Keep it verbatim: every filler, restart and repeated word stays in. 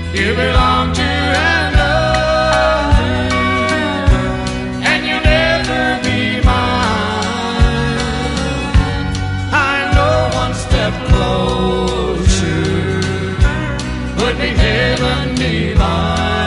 You belong to another, and you'll never be mine. I know one step closer would be heaven divine.